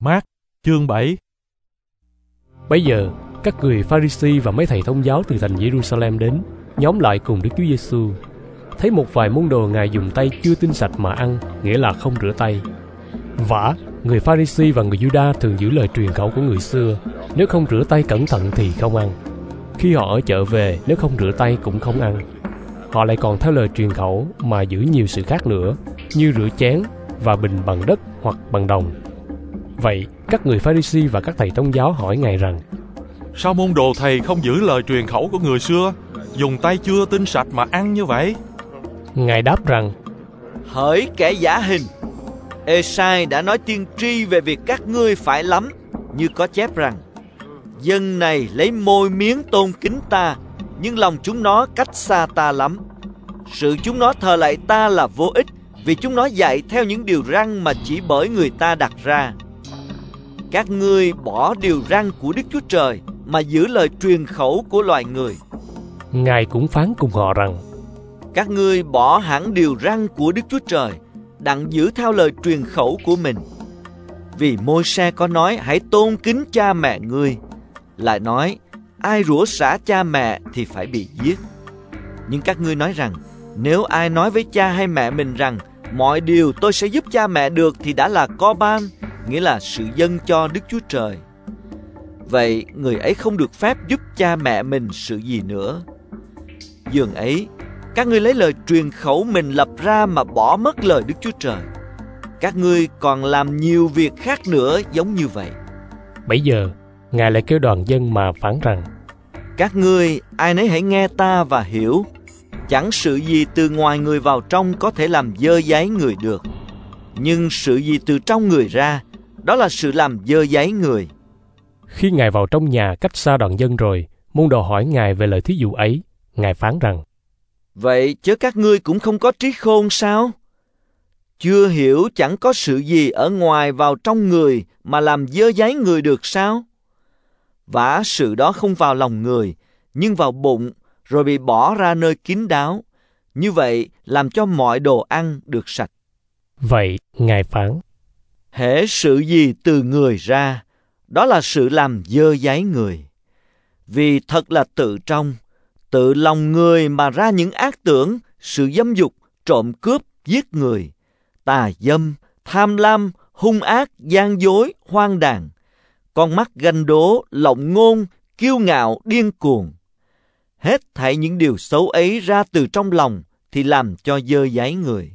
Mác chương 7. Bấy giờ, các người Pha-ri-si và mấy thầy thông giáo từ thành Giê-ru-sa-lem đến, nhóm lại cùng Đức Chúa Giê-xu. Thấy một vài môn đồ Ngài dùng tay chưa tinh sạch mà ăn, nghĩa là không rửa tay. Vả, người Pha-ri-si và người Giu-đa thường giữ lời truyền khẩu của người xưa, nếu không rửa tay cẩn thận thì không ăn. Khi họ ở chợ về, nếu không rửa tay cũng không ăn. Họ lại còn theo lời truyền khẩu mà giữ nhiều sự khác nữa, như rửa chén và bình bằng đất hoặc bằng đồng. Vậy, các người Pha-ri-si và các thầy thông giáo hỏi Ngài rằng: Sao môn đồ thầy không giữ lời truyền khẩu của người xưa, dùng tay chưa tinh sạch mà ăn như vậy? Ngài đáp rằng: Hỡi kẻ giả hình, Ê-sai đã nói tiên tri về việc các ngươi phải lắm, như có chép rằng: Dân này lấy môi miếng tôn kính ta, nhưng lòng chúng nó cách xa ta lắm. Sự chúng nó thờ lạy ta là vô ích, vì chúng nó dạy theo những điều răn mà chỉ bởi người ta đặt ra. Các ngươi bỏ điều răn của Đức Chúa Trời mà giữ lời truyền khẩu của loài người. Ngài cũng phán cùng họ rằng: Các ngươi bỏ hẳn điều răn của Đức Chúa Trời, đặng giữ theo lời truyền khẩu của mình. Vì Môi-se có nói hãy tôn kính cha mẹ ngươi, lại nói ai rủa xả cha mẹ thì phải bị giết. Nhưng các ngươi nói rằng nếu ai nói với cha hay mẹ mình rằng mọi điều tôi sẽ giúp cha mẹ được thì đã là co-ban, nghĩa là sự dâng cho Đức Chúa Trời. Vậy người ấy không được phép giúp cha mẹ mình sự gì nữa. Dường ấy, các ngươi lấy lời truyền khẩu mình lập ra mà bỏ mất lời Đức Chúa Trời. Các ngươi còn làm nhiều việc khác nữa giống như vậy. Bấy giờ, Ngài lại kêu đoàn dân mà phán rằng: Các ngươi ai nấy hãy nghe ta và hiểu. Chẳng sự gì từ ngoài người vào trong có thể làm dơ dáy người được, nhưng sự gì từ trong người ra, đó là sự làm dơ dáy người. Khi Ngài vào trong nhà cách xa đoàn dân rồi, môn đồ hỏi Ngài về lời thí dụ ấy. Ngài phán rằng: Vậy chớ các ngươi cũng không có trí khôn sao? Chưa hiểu chẳng có sự gì ở ngoài vào trong người mà làm dơ dáy người được sao? Vả sự đó không vào lòng người, nhưng vào bụng, rồi bị bỏ ra nơi kín đáo. Như vậy làm cho mọi đồ ăn được sạch. Vậy Ngài phán: Hễ sự gì từ người ra, đó là sự làm dơ dáy người. Vì thật là tự lòng người mà ra những ác tưởng, sự dâm dục, trộm cướp, giết người, tà dâm, tham lam, hung ác, gian dối, hoang đàn, con mắt ganh đố, lộng ngôn, kiêu ngạo, điên cuồng. Hết thảy những điều xấu ấy ra từ trong lòng thì làm cho dơ dáy người.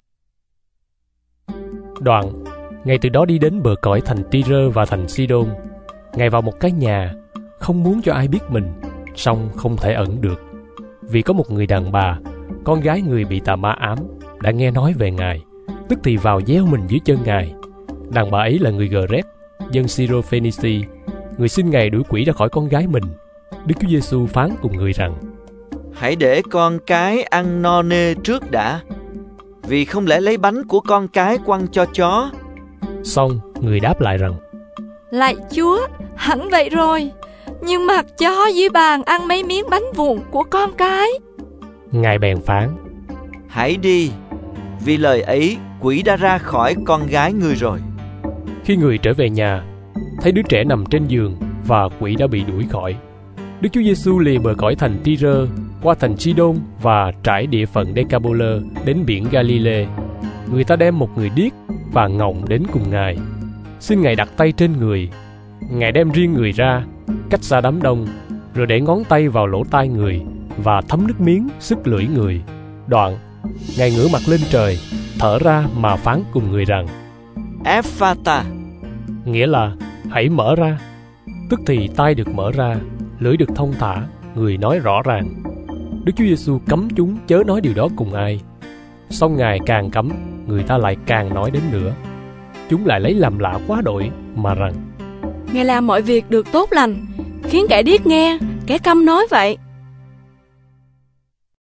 Đoạn, Ngài từ đó đi đến bờ cõi thành Ti-rơ và thành Si-đôn. Ngài vào một cái nhà, không muốn cho ai biết mình, song không thể ẩn được. Vì có một người đàn bà, con gái người bị tà ma ám, đã nghe nói về Ngài, tức thì vào gieo mình dưới chân Ngài. Đàn bà ấy là người Gờ-rét, dân Si-rô-phê-ni-si, người xin Ngài đuổi quỷ ra khỏi con gái mình. Đức Chúa Giê-xu phán cùng người rằng: Hãy để con cái ăn no nê trước đã, vì không lẽ lấy bánh của con cái quăng cho chó. Xong người đáp lại rằng: Lạy Chúa, hẳn vậy rồi, nhưng mặc chó dưới bàn ăn mấy miếng bánh vụn của con cái. Ngài bèn phán: Hãy đi, vì lời ấy quỷ đã ra khỏi con gái người rồi. Khi người trở về nhà, thấy đứa trẻ nằm trên giường và quỷ đã bị đuổi khỏi. Đức Chúa Giê-xu lìa bờ cõi thành Ti-rơ, qua thành Si-đôn và trải địa phận Đê-ca-bô-lơ đến biển Ga-li-lê. Người ta đem một người điếc và ngọng đến cùng Ngài, xin Ngài đặt tay trên người. Ngài đem riêng người ra, cách xa đám đông, rồi để ngón tay vào lỗ tai người và thấm nước miếng sức lưỡi người. Đoạn, Ngài ngửa mặt lên trời, thở ra mà phán cùng người rằng: Ép-pha-ta, nghĩa là hãy mở ra. Tức thì tai được mở ra, lưỡi được thông thả, người nói rõ ràng. Đức Chúa Giê-xu cấm chúng chớ nói điều đó cùng ai. Song Ngài càng cấm, người ta lại càng nói đến nữa. Chúng lại lấy làm lạ quá đổi mà rằng: Ngài làm mọi việc được tốt lành, khiến kẻ điếc nghe, kẻ câm nói vậy.